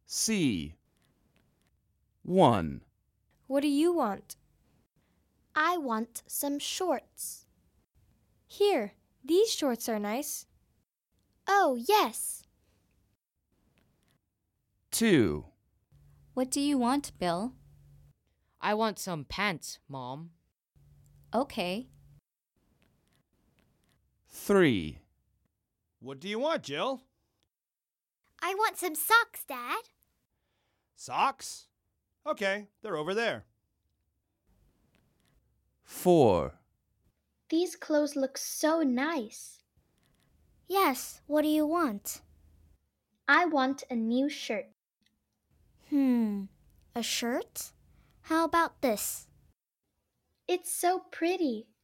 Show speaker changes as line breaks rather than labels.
C. 1.
What do you want?
I want some shorts.
Here, these shorts are nice.
Oh, yes.
2.
What do you want, Bill?
I want some pants, Mom.
Okay.
3.
What do you want, Jill?
I want some socks, Dad.
Socks? Okay, they're over there.
4.
These clothes look so nice.
Yes, what do you want?
I want a new shirt.
A shirt? How about this?
It's so pretty.